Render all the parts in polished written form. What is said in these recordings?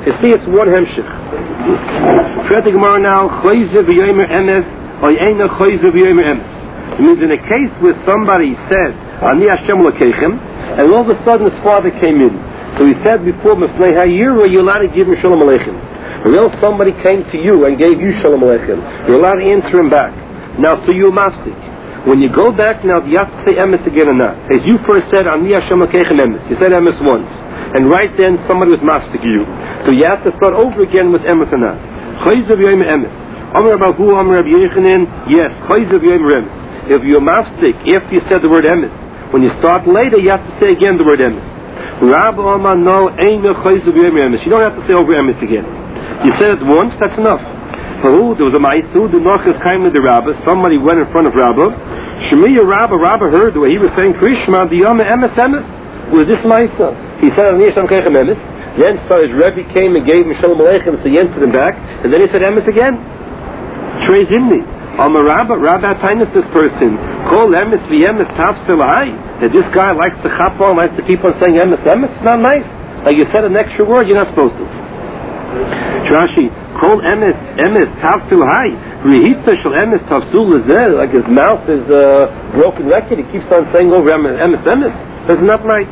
You see, it's one hemshich. Fret the Gemara now, Choyze v'yomer emes, or Eina Choyze v'yomer emes. It means in a case where somebody said, Ani Hashem L'keichem, and all of a sudden his father came in. So he said before, Mifnei Hayir, you're allowed to give him Shalom Aleichem. Or else somebody came to you and gave you Shalom Aleichem. You're allowed to answer him back. Now, so you're mafsik. When you go back now, do you have to say emes again or not? As you first said, Ani Hashem L'keichem emes. You said emes once. And right then, somebody was mafsik you. So you have to start over again with emes or not. Choyze v'yomer emes. Amar Abahu, Amar Rabbi Yechanan, yes, Choyze v'yomer emes. If you're mafsik, after you said the word emes, when you start later, you have to say again the word emes. Rabbi Amar, no, Eina Choyze v'yomer emes. You don't have to say over emes again. You said it once, that's enough. There was a ma'asu, the Nochas came to the Rabbah, somebody went in front of Rabbah, Shemiya Rabbah heard the way he was saying, Krishma, the Yama emes emes, was this ma'asu. He said, Ani Hashem L'keichem emes. Then so his Rebbe came and gave him Shalom Aleichem, so he answered him back, and then he said emes again. Trey Zimni. Amar Rabbah Tainus this person, Kol emes v'emes tafsilai, that this guy likes to chap on, likes to keep on saying emes emes, it's not nice. Like you said an extra word, you're not supposed to. Rashi, Kol emes tafsilai, Rehita shel emes tafsul lezer, like his mouth is a broken record, he keeps on saying over emes emes. That's not right.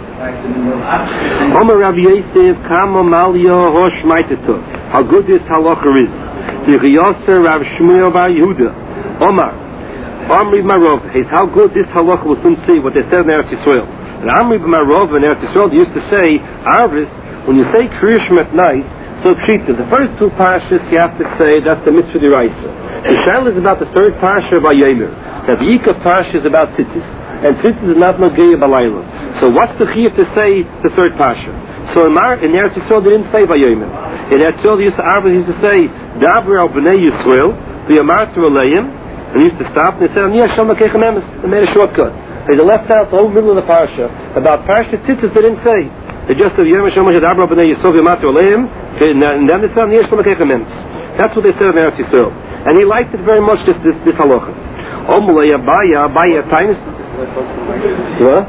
Omer Rabbi Yosef, Kama Malya Hosh Maitetu. How good this halacha is. The Riyoser Rav Shmuel Bar Yehuda. Omar, Amri Marov. How good this halacha will soon see what they said in Eretz Yisrael. And Amri Marov in Eretz Yisrael, they used to say, Arvis, when you say Kriyishim at night, so Pshita, the first two parshas you have to say, that's the mitzvah d'oraisa. The shal is about the third parsha of Vayomer. The Yikaf parsha is about Tzitzis. And Tzitzis is not Nogei Balayla. So what's the chiyuv to say the third pasha? So in Eretz Yisrael they didn't say Vayomer. In Eretz Yisrael they used to say Daber al Bnei Yisrael v'yamartu aleim, and he used to stop and they said Ani Hashem L'keichem emes. They made a shortcut. They left out the whole middle of the parsha. About parsha Tzitzis they didn't say. They just said Yom Hashem Daber al Bnei Yisrael v'yamartu aleim, and then they said Ani Hashem L'keichem emes. That's what they said in Eretz Yisrael. And he liked it very much, this halacha. Omulei Abaya Tainus. What?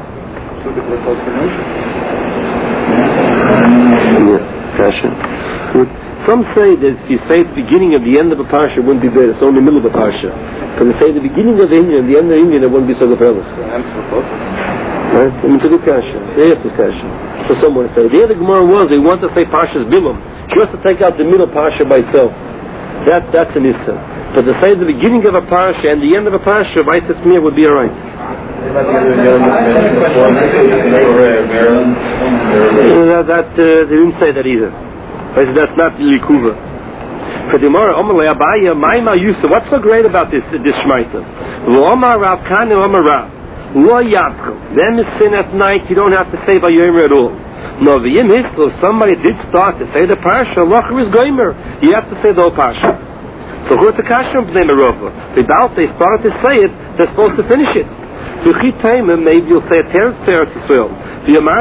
Some say that if you say the beginning of the end of a parsha, it wouldn't be bad. It's only the middle of a parsha. Because if you say the beginning of the Indian and the end of the Indian, it wouldn't be so good. Right? It's a good kasha. They have to kasha. For someone to say. The other Gemara was they want to say parshas bilam, just to take out the middle parsha by itself. That's an issa. But to say the beginning of a parsha and the end of a parsha, by Tzmir would be alright. They didn't say that either. That's not Likuva. For the Gemara, Omar Abaya, Maima Yusuf. What's so great about this Shmaita? Omar Rav Kanu Omar Rav. Lo Yadchel. Them is sin at night. You don't have to say Vayomer at all. No, V'yim Hislo. Somebody did start to say the parsha. Locher is Goymer. You have to say the whole parsha. So who's the kasha of Bnei Merova? Without they started to say it, they're supposed to finish it. Maybe you'll say a Teretz Yisrael. In the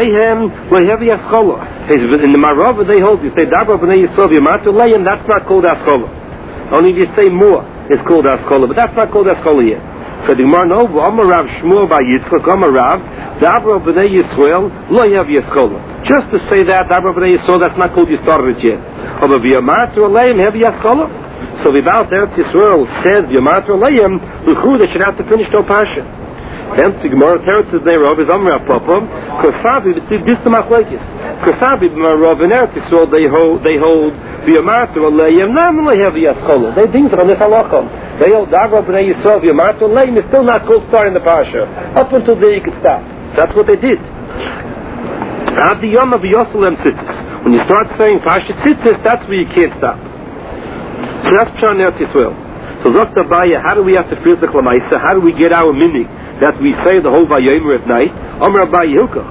Marava they hold you say Dabar B'nei Yisrael V'yamatu Leim. That's not called Askola. Only if you say more, it's called Askola. But that's not called Askola yet. So the Gemara knows Amar Rav Shmuel Bar Yitzchak Amar Rav Dabar B'nei Yisrael Lo Yav Yaskola. Just to say that Dabar B'nei Yisrael, that's not called you started it yet. But V'yamatu Leim Heavy Yaskola. So without Eretz Yisrael said V'yamatu Leim, they should have to finish the parsha. Then the Gemara Teretz is there of his Amra Papa. Kosavi this the machlekes. Kosavi B'Marov in Eretz Yisrael they hold V'yamatu Aleim Nam Lehevi Yaskola. They think that on this halacha. They hold Dabar B'nei Yisrael V'yamatu Aleim is still not called starting the parsha. Up until there you could stop. That's what they did. Ad the Yom of Yoselem Tzitzis. When you start saying parsha Tzitzis, that's where you can't stop. So that's Pshan Eretz Yisrael. So Dr. Baya, how do we have to feel the Klamaisa? How do we get our minig that we say the whole Vayomer at night? Amar Baya Hilkach.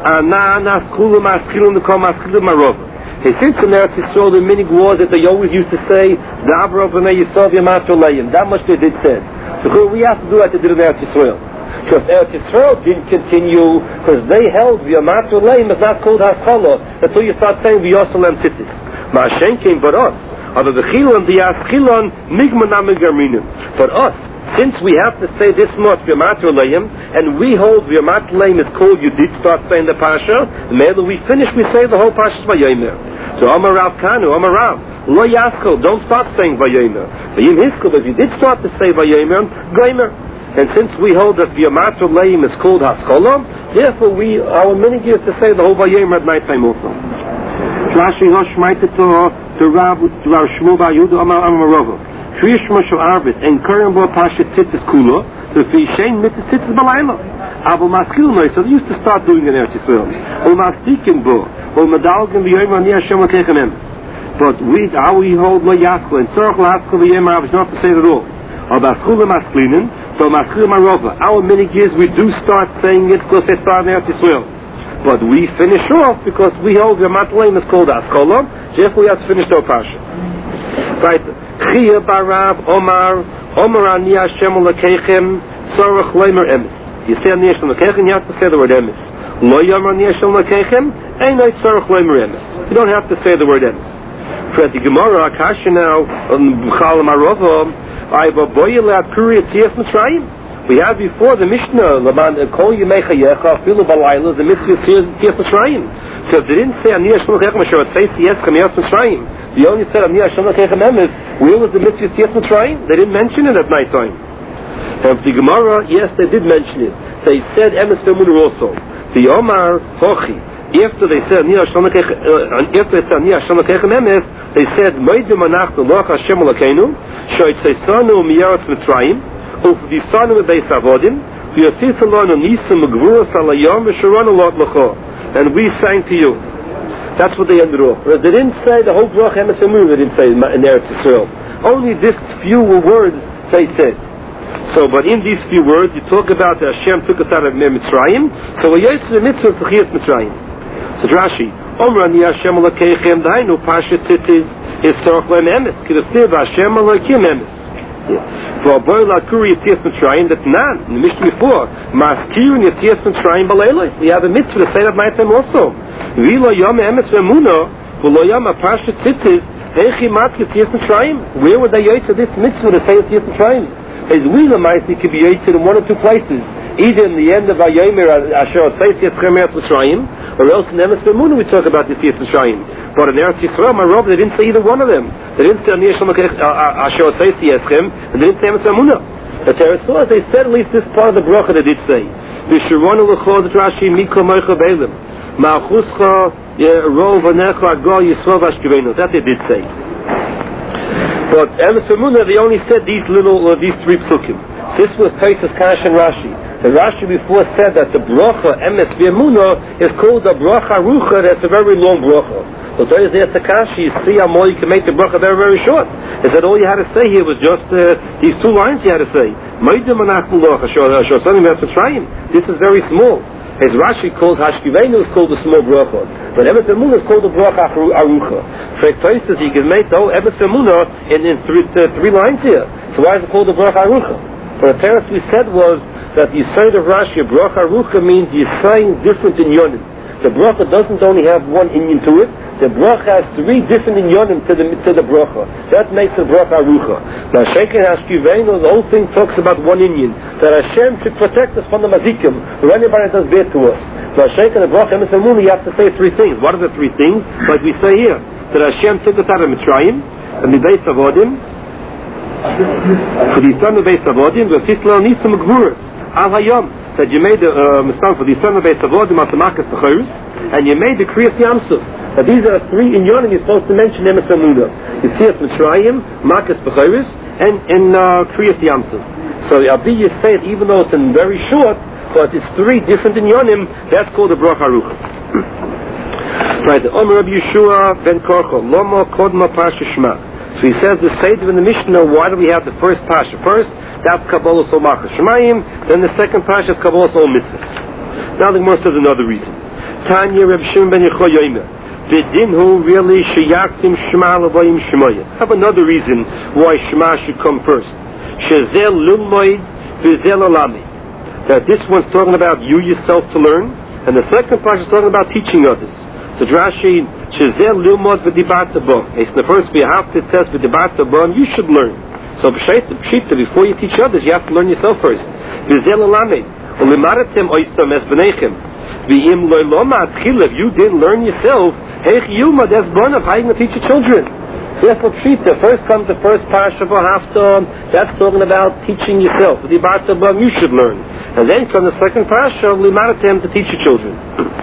Since in Eretz Yisrael the minig was that they always used to say Dabar B'nei Yisrael V'yamatu Leim. That much they did say. So we have to do that to do in Eretz Yisrael. Because Eretz Yisrael didn't continue because they held V'yamatu Leim is not called Haskalah until you start saying V'yoselem Tzitzis. Ma'ashen came but us. For us, since we have to say this much, and we hold V'yamatu Leim is called, you did start saying the Parsha, and when we finish, we say the whole Parsha by Yomer. So Amar Rav Kanu, Amar Rav, Lo Yaskol, don't start saying Vayomer. Vayim Hiskol, if you did start to say Vayomer, Goymer. And since we hold that V'yamato Leim is called Haskolah, therefore our minhag is to say the whole Vayomer at night time also. Rashi Rosh Maita to Rav Shmuel Bar Yehuda Amar Rava. Kriyish Moshe Arvid and Karen Bo Pasha Tzitzis Kula to Fishain Mitzvah Tzitzis Balayla. Abu Maskil Noi, so they used to start doing it in Eretz Yisrael. Ul Mastikin Bo, Ul Madalgan V'yomer Ani Hashem L'Keichem Em. But how we hold Lo Yaskol and Tzorach L'Haskol V'yomer is not to say it at all. Or Baskul Masklinin, so Maskil Marova. Our minhag is we do start saying it because they start in Eretz Yisrael. But we finish off because we hold Yamat Leim is called Haskolah, therefore we have to finish our Pasha. Right. Chia Barav Omar Ani Hashem L'Keichem Tzorach Leimer Emes. You say Ani Hashem L'Keichem, you have to say the word Emes. Lo Yomar Ani Hashem L'Keichem Einay Tzorach Leimer Emes. You don't have to say the word Emes. For the Gemara Akasha now B'chal Marova Ayva Boyelat Kuri Tzias Mitzrayim. We had before the Mishnah Laman Kol Yemei Chayecha Filu Balayla the Mitzvah Tzias Mitzrayim. So if they didn't say Ani Hashem L'Keichem Asher Tzei Tzias Kamiyas Mitzrayim, they only said Ani Hashem L'Keichem Emes. Where was the Mitzvah Tzias Mitzrayim? They didn't mention it at night time. And the Gemara, yes, they did mention it. They said Emes V'Emunah also. The Omar Hochi. After they said Ani Hashem L'Keichem Emes, they said Moedim Anachnu Loch Hashem L'Keinu Shoytzeisanu Miyaretz Mitzrayim Ufdisanu Beis Avodim V'Yositzelanu Nisim Gvuras Alayom V'Sharanu Lot L'Cho. And we sang to you. That's what they ended off. They didn't say the whole Brach Emes V'Emunah. They didn't say in Eretz Yisrael. Only these few words they said. So, but in these few words, you talk about that Hashem took us out of Mitzrayim. So, we used to the mitzvah to Chiyat Mitzrayim. So, Rashi, Omra Ani Hashem L'Keichem Dainu Pasha Tzitzis is Tzorach Leim Emes. K'deftiv Hashem L'Keichem Emes. For a boy like Kuri Yitzias Mitzrayim, that's not in the Mishnah before. Maskirun Yitzias Mitzrayim Baleilos. We have a mitzvah to say that night time also. V'lo Yom Emes V'Emunah V'lo Yom Pasha Tzitzis Hechi Mat Yitzias Mitzrayim. Where would they use this mitzvah to say Yitzias Mitzrayim? As we Lamaisi could be used in one or two places. Either in the end of Vayomer Asher Tzei Tzias Mitzrayim, or else in Emes V'Emunah we talk about Yitzias Mitzrayim. But in Eretz Yisrael, my Rav, they didn't say either one of them. They didn't say Ani Hashem Asher Tzei Tzias and they didn't say Emes V'Emunah. The Teretz, they said at least this part of the bracha they did say. V'Shironu L'Cho D'Rashi Mikol Moicha Beilim Ma'achuscha Rov Anecha Agol Yisrael V'Ashkevenu. That they did say. But Emes V'Emunah, they only said these three psukim. This was Taisus Kash and Rashi. The Rashi before said that the bracha Emes V'Emunah is called the bracha Rucha. That's a very long bracha. So there is the Takashi. You see how more you can make the bracha very, very short. Is that all you had to say here was just these two lines you had to say. This is very small. As Rashi calls Hashkivenu is called the small bracha, but Emes V'Emunah is called the bracha Arucha. For Taisus, you can make the whole Emes V'Emunah in three lines here. So why is it called the bracha Arucha? For the parents we said was that the Yisayid of Rashi, bracha Arucha means you're saying different inyonim. The bracha doesn't only have one inyan to it. The bracha has three different inyonim to the bracha. That makes the bracha Arucha. Now, Sheikh Hashkivenu, the whole thing talks about one inyan, that Hashem should protect us from the mazikim, or anybody that does bad to us. Now, Sheikh and the bracha Emes V'Emunah, you have to say three things. What are the three things? Like we say here, that Hashem took us out of Mitzrayim, and the Beis Avodim, for the son of Beis Avodim, the Tisla Nisim Gvur, Al Hayom, that you made the for the son of Beis Avodim, Atamakas B'Chorus, and you made the Kriyas Yamsuf. Now these are three in Yonim you're supposed to mention Emes V'Emunah. Yitzias Mitzrayim, Makas B'Chorus, and Kriyas Yamsuf. So Abi, you say it even though it's in very short, but it's three different in Yonim. That's called the bracha Arucha. Right. The Omer Rabbi Yeshua ben Korcho Loma Kodma Pasha Shema. So he says the Seder in the Mishnah. Why do we have the first Pasha? First, that's Kabbalah Sol Machas Shemayim. Then the second Pasha is Kabbalah Sol Mitzvahs. Now the Gemara says another reason. Tanya Reb Shimon ben Yechoy Yomer. V'dinhu really sheyaktim Shema L'vayim Shemoyah. Have another reason why Shema should come first. Shezel Lulmoid V'zel Olamed. That this one's talking about you yourself to learn, and the second Pasha is talking about teaching others. So Rashi, Shezel Lulmoid V'dibarta Bo. In the first behalf it says V'dibarta Bo, and you should learn. So Pshita, before you teach others, you have to learn yourself first. V'zel Olamed. U'limaratem oisam es b'neichem. If you didn't learn yourself, Hey Yuma, that's one of how you teach your children. Therefore, first comes the first parasha for Haftarah. That's talking about teaching yourself. The Bartabam you should learn. And then comes the second parasha, Limaratem, to teach your children.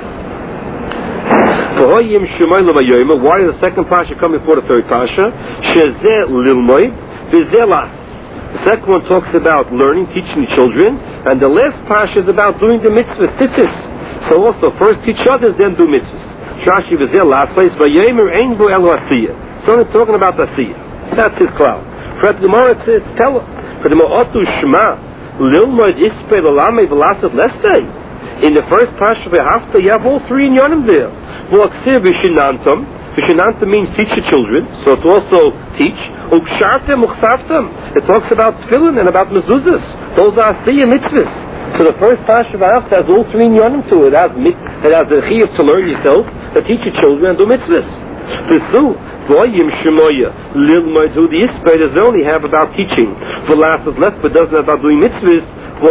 Why does the second parasha come before the third parasha? Shezeh Lilmoy, Vizelas. The second one talks about learning, teaching the children, and the last parasha is about doing the mitzvahs, tzitzis. So also, first teach others, then do mitzvahs. Shashi Vizelas, Vayomer Ein Bo Elo Asiyah. So it's talking about Asiyah. That's his cloud. For the Gemara it's tell. For the Ma'otu Shema, Lilmoid Ispei Lalame Velasat Lestei. In the first parasha of Haftarah, you have all three in Yonim there. V'aksir Vishinantam. Vishinantam means teach your children, so it also teach. Ukshartem Uchsavtam. It talks about tefillin and about mezuzahs. Those are Asiyah mitzvahs. So the first parasha of Haftarah has all three in Yonim to it. It has the chiyuv to learn yourself, to teach your children and do mitzvahs. Goyim Shemoya, Lil Moed the Isbeitas only have about teaching. For last is left, but doesn't have about doing mitzvahs.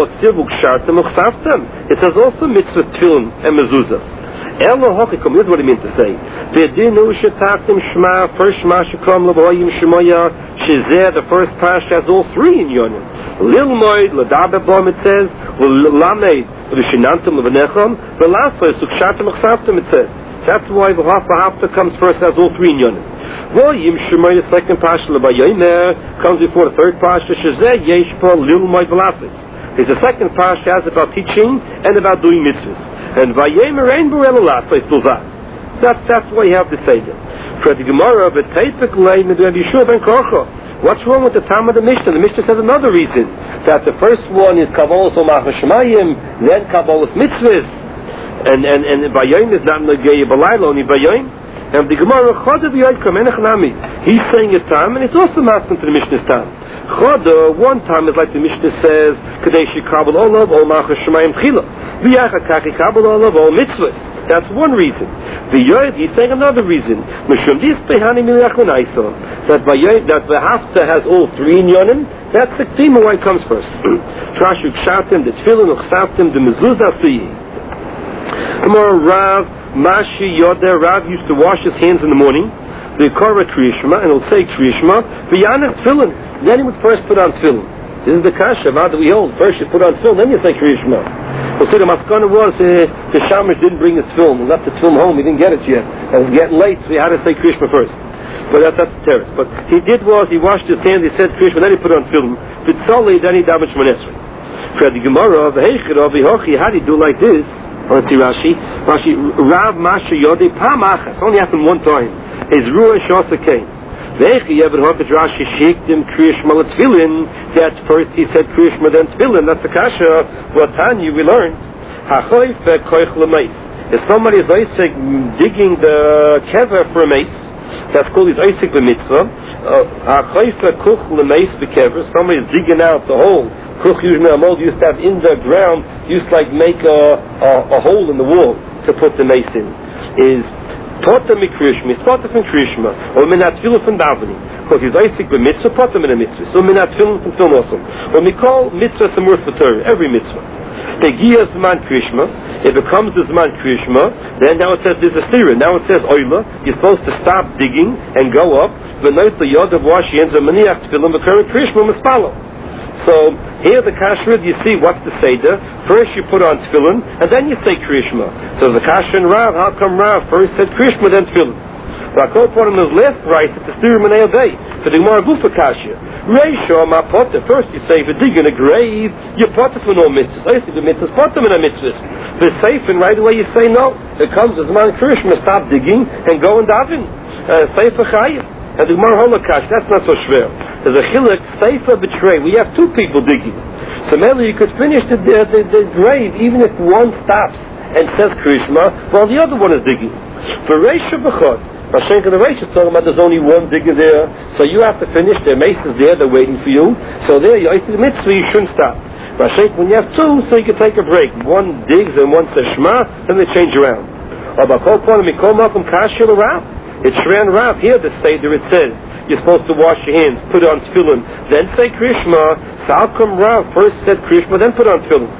It says also mitzvah tefillin and mezuzah. Elo Hochikom, here's what he meant to say. V'dinu shetaktim shema, first shema shekom levoyim Shemoya, shezeh, the first parasha has all three in Yonim. Lil Moed, Ladabe Bom, it says, Lamed, V'shinantim levanechom, V'lasoi, Sukshartim Uchsavtim, it says. That's why the Haftarah comes first, has all three in Yonim. Voyim Shemoy, the second parasha L'Bayomer, comes before the third parasha Shezeh Yesh Po Lil Moed V'Lasis. It's the second parasha has about teaching and about doing mitzvahs. And Vayomer Ein Bo Elo Lasis Tuzah. That's why you have to say that. For the Gemara, V'Teipek Lei Med Rabbi Yeshua Ben Korcha. What's wrong with the time of the Mishnah? The Mishnah says another reason. That the first one is Kabbalas Omach Shemayim, then Kabbalas Mitzvahs. And Bayayim is not Nagei Balayla, only Bayayim. And the Gemara, Chodah B'Yoykom Enech Nami. He's saying a time, and it's also masking to the Mishnah's time. Chodah, one time is like the Mishnah says, Kadeshi Kabul Olav, Ol Macha Shemayim Tchila. V'yacha Kaki Kabul Olav, Ol Mitzvahs. That's one reason. V'yoyed, he's saying another reason. Mishum Dis Behani Miliach Unaiso. That Bayayim, that the Haftarah has all three in Yonim, that's the theme of why it comes first. Trashuk Shatim, the Tefillin, Uchsavtim, the Mezuzah Fiyi. Tomorrow, Rav Mashi Yoder, Rav used to wash his hands in the morning. The Korah Kriyishma, and he'll say Kriyishma, V'yanet Tefillin. Then he would first put on Tefillin. This is the kasha, that we hold. First you put on Tefillin, then you say Kriyishma. We'll say the maskana was, the Shamash didn't bring his Tefillin. He left the Tefillin home, he didn't get it yet. And it was getting late, so he had to say Kriyishma first. But that's the terror. But he did was, he washed his hands, he said Kriyishma, then he put on Tefillin. V'tzoli, then he davened Shemon Esrei. For the Gemara, V'heichira, V'hochi, how do you do like this? Let's see Rashi. Rav Masha Yodei Pamachas. Only happened one time. His Ruah Shosa came. Ve'echi Yever Hoket Rashi Shektim Kriyishma L'Tfilin. That's first he said Kriyishma then Tfilin. That's the kasha. What Tanya we learned. Hachoif Koich L'Meis. If somebody is Isaac digging the kever for a mace, that's called his Isaac B'mitzvah. Hachoif Koich L'Meis B'kever. Somebody is digging out the hole. Kuch usually a mold used to have in the ground, used to like make a hole in the wall to put the mace in. Is Potter Mikrishma, is Potter from Krishma, or Minat Tefillin from Davening. Because he's Isaac with mitzvah, Potter in a mitzvah. So Minat Tefillin from Tefillin also. When we call mitzvah Samur for Torah, every mitzvah. Tegiya Zman Krishma, it becomes the Zman Krishma, then now it says there's a stira. Now it says Oila, you're supposed to stop digging and go up. V'noit the Yod of Washi ends a Maniach Tefillin, the current Krishma Mispalo. So here the kashrud, you see what's the seder. First you put on tefillin, and then you say kriyishma. So the kashrud and Rav, how come Rav first said kriyishma, then tefillin? Rakol put on his left right at the stira menei day for the Gemara Gufa kasha. Reisha ma potter. First you say if you dig in a grave, you potter for no mitzvahs. I think the mitzvahs potter in a mitzvahs. The safe and right away you say no. It comes as man kriyishma, stop digging and go and daven. Say for chayim. And the Gemara Holocaust, that's not so schwer. There's a chiluk, seifa betray. We have two people digging. So maybe you could finish the grave even if one stops and says Krishma while the other one is digging. For Reisha B'chot, Mashenka the Reisha is talking about there's only one digger there, so you have to finish. Their mace is there, they're waiting for you. So there, you the mitzvah, you shouldn't stop. Mashenka, when you have two, so you can take a break. One digs and one says Shema, then they change around. It's Shran Rav here, the Seder, it says you're supposed to wash your hands, put on tefillin, then say Krishma. Salkom Rav first said Krishma, then put on tefillin.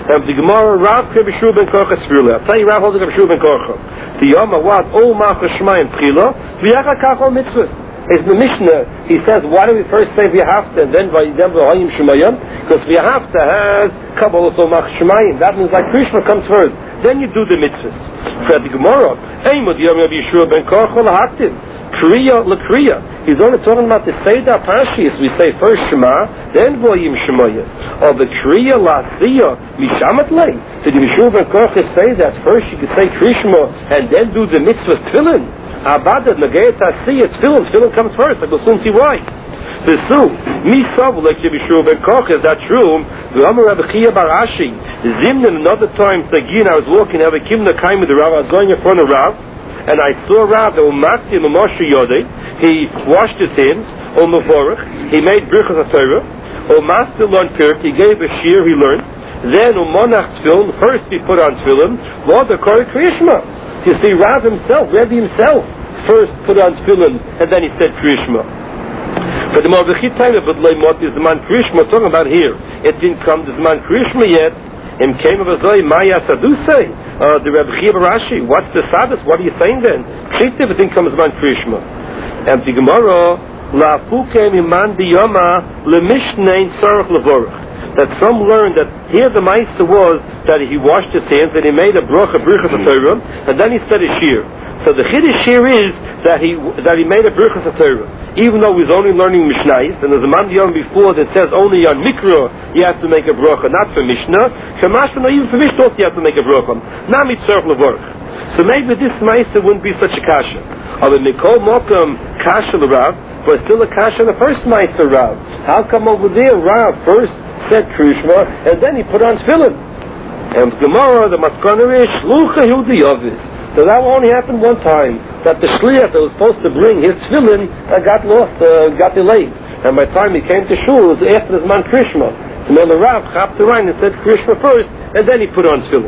And the Gemara, Rav Kibishu ben Korcha Svirla. I'll tell you, Rav holds Kibishu ben Korcha. The Yom what? Ol Machas Shemayim Tchila, V'yacha Kachol Mitzvahs. It's the Mishnah. He says, why do we first say V'yahavta and then V'yim Shemayim? Because V'yahavta has Kabbalah Ol Machas Shemayim. That means like Krishna comes first. Then you do the mitzvahs. For the Gemara, Eimod Yom Yishua ben Korcha L'Haktiv. Kriya L'Kriya. He's only talking about the Seder Parshis. We say first Shema, then V'yim Shemayim. Or the Kriya L'Asiya Mishamat Lei. So the Yishua ben Korcha say that first you could say Krishma and then do the mitzvah Tefillin. Abada Nagayat Asiya Tefillin. Tefillin comes first. I will soon see why. The Su Misav like Yishua ben Korcha. Is that true? The Amar Rabbi Chia Bar Ashi Zimnin another time Sagin. I was walking. I was going in front of Rav. And I saw Rav Umakti Moshe Yodei. He washed his hands. Umavorach. He made Birchas HaTorah. Umaster learned Pirk. He gave a shir. He learned. Then Umonach Tefillin. First he put on Tefillin. What the Kori Kriyishma. You see, Rav himself, Rebbe himself, first put on Tefillin, and then he said Kriyishma. But the Mordechai time of Leimot is the man Kriyishma talking about here. It didn't come to the man Kriyishma yet. Him came of Azoi Maya Sadusei. The Rebbe Chia Bar Ashi. What's the Sadus? What are you saying then? Pshittiv it didn't come as man Kriyishma. And the Gemara La Fukem Iman Diyama LeMishnein Tzarech Levorach. That some learned that here the Meister was that he washed his hands and he made a bracha Birchas HaTorah and then he said a shir. So the Chiddush here is that he made a Birchas HaTorah, even though he's only learning Mishnayos, and there's a man Yom before that says only on Mikra you have to make a bracha, not for Mishnah. Shemashma, even for Mishnah also you have to make a bracha. Not mitzvah levorach. So maybe this Meister wouldn't be such a kasha. Or the Mikol Mokum kasha l'Rav, but still a kasha the first Meister Rav. How come over there Rav first said Krishma, and then he put on Tefillin? And Gemara, the Maskana is Shlucha Yehudi Yavis. So that only happened one time, that the Shliach that was supposed to bring his Tefillin got lost, got delayed. And by the time he came to Shul, it was after his man Krishma. So then the Rav chapped the Rhein and said Krishma first, and then he put on Tefillin.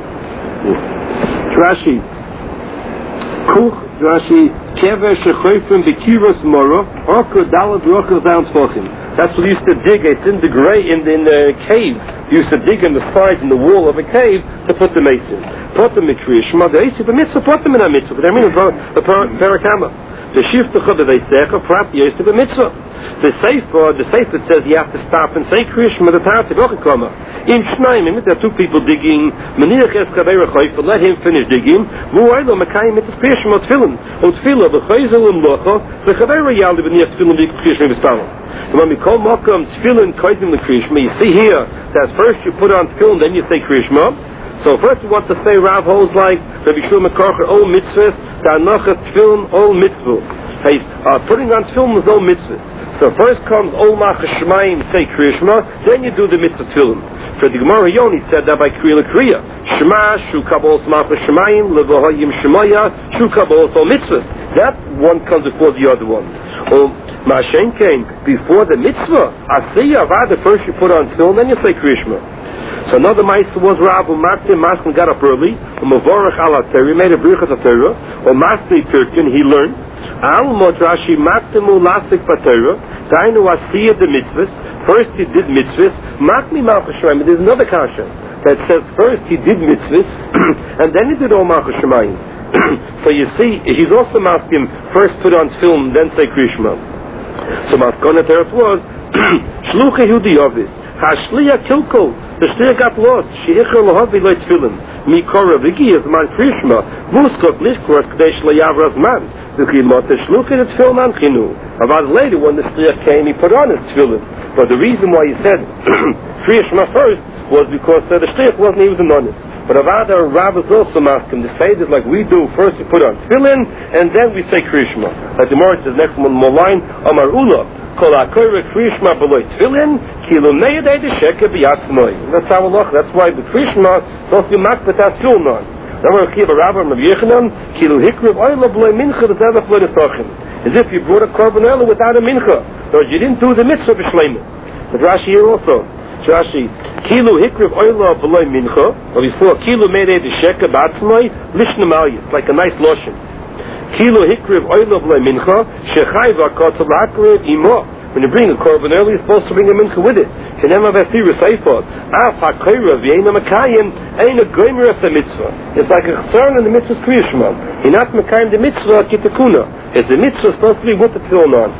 Rashi. Kuch, Rashi, Kever Shechoyfim Bekiros Moro, Orko Dalad Rochel Down Tfochim. That's what he used to dig. It's in the cave. He used to dig in the sides in the wall of a cave to put the mace in. Put them in Kriyishma. The Eisiv Mitzvah. Put them in a mitzvah. They mean the Parakama. The Shiftacha the Veisecha. Prat the Eisiv Mitzvah. The Sefer says you have to stop and say Kriyishma the Tarot V'Ochikoma. In Shnaim, there are two people digging. Menirach es Kaveira Choyfa. Let him finish digging. Vu'aylo Mekayim Mitzvah Kriyishma Tefillin. Tefillah V'Choyzel L'Mlocha. V'Chaveira Yaldi V'Niach Tefillin V'Kriyishma V'Stalon. When we call Mokum Tefillin Koidim L'Kriyishma, you see here that first you put on Tefillin, then you say Kriyishma. So first we want to say Rav holds like Rabbi Shmuel Mekorcher all mitzvahs, Ta'anocha Tefillin all mitzvahs. He's putting on Tefillin is all mitzvahs. So first comes Ol Machas Shemayim, say Kriyishma, then you do the mitzvah Tefillin. For the Gemara Yoni said that by Kriya L'Kriya. Shema, Shu Kabbalos Machas Shemayim, Levohayim Shemaya, Shu Kabbalos all mitzvahs. That one comes before the other one. Mashen came before the mitzvah. Asiya, rather first you put on Tefillin, then you say Kriyishma. So another Meister was Rav Umakti Maskin got up early. Umavorach Al HaTorah, he made a Birchas HaTorah. Umasni Pirkin, he learned. Al Modrashi Maktimu Lasik Patorah. Dainu Asiya the mitzvahs. First he did mitzvahs. Makmi Malchus Shemayim. There's another kasha that says first he did mitzvahs and then he did all Malchus Shemayim. So you see, he's also asking first put on Tefillin, then say Kriyishma. So Maskana Teretz was Shlucha Yehudi Yavis. Hashliya Kilko. The Shliach got lost. Sheicher Lahavi Lo Tefillin. Mikora Vigi is man Kriyishma. Muskot Lishkor Kadesh Layavras Man. The Chilot the Shlucha the Tefillin An Chinu. About later when the Shliach came, he put on his Tefillin. But the reason why he said Kriyishma first was because the Shliach wasn't even on it. But Avada Rav is also asking to say that like we do, first we put on Tefillin and then we say Kriyishma. Like the Gemara says next one more line, Amar Ula, Kol HaKoreh Kriyishma B'loi Tefillin, Kilu Neyadei D'Sheka B'Yatzmoi. That's how we look. That's why the Kriyishma is supposed to be makbet as Tefillin on. Amar Chiv Rabba Rav Yechanan, Kilu Hikriv Oyla B'loi Mincha D'Zevach B'loi D'Sochim. As if you brought a korban oil without a mincha. Or you didn't do the mitzvah b'shleimus. But Rashi here also. Rashi, Kilu hikriv oila b'loi mincha, or before Kilu meidei d'sheka b'atzmai lishna maliyah. It's like a nice lotion. Kilu hikriv oila b'loi mincha, shechai v'akot l'akriv imo. When you bring a korban early, you're supposed to bring a mincha with it. It's like a chsarn in the mitzvah's Kriya Shema. You're not mekayim the mitzvah kitakuna. It's the mitzvah supposed to be with the tefillin on.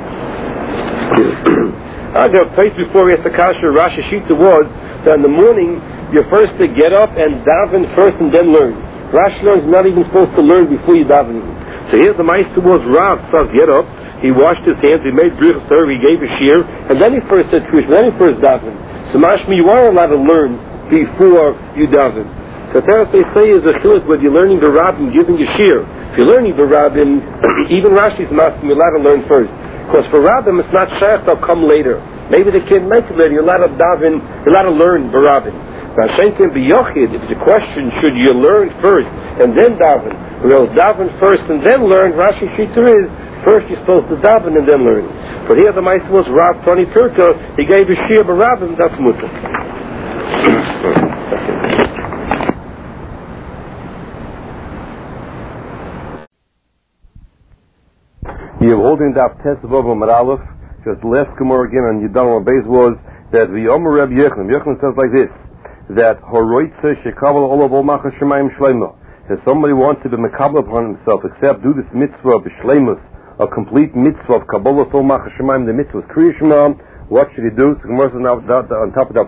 I got a place before we asked the kasha. Rashi Shita was that in the morning you're first to get up and daven first and then learn. Rashi learns not even supposed to learn before you daven. So here's the meister was Rav starts get up. He washed his hands, he made brichas, he gave a shear, and then he first said Kriya, then he first davened. So mashma, you are allowed to learn before you daven. So Teres they say is a chiluk whether you're learning the rabbin, giving a shear. If you're learning the rabbin, even Rashi's masking, you're allowed to learn first. Because for rabbin, it's not shaykh, they'll come later. Maybe they can't make it later. You're allowed to daven, you're allowed to learn the rabbin. Now, Shenkin b'yochid, if the question should you learn first and then daven, or else daven first and then learn, Rashi Shita is first you're supposed to daven and then learn. But here the meister was Rav Tony Turka. He gave a shear b'rabbin. That's mutter. You're holding the Tes of Amar Aleph. Just the last Gemara again on Yudam Beis was that the Omer Reb Yochanan. Yochanan says like this: that Horoitze Shekabel Olav Olmach Shemayim Shleima. That somebody wants to be mekabel upon himself, except do this mitzvah of Shleimus, a complete mitzvah of Kabbalah Olmach Shemayim. The mitzvah is Kriya Shema. What should he do? So Gemara says now on top of that.